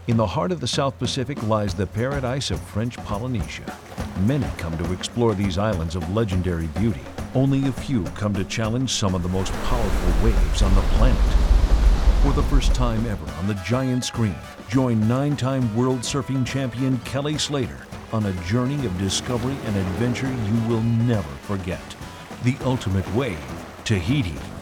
In the heart of the South Pacific lies the paradise of French Polynesia. Many come to explore these islands of legendary beauty. Only a few come to challenge some of the most powerful waves on the planet. For the first time ever on the giant screen, join 9-time world surfing champion Kelly Slater on a journey of discovery and adventure you will never forget. The ultimate wave, Tahiti.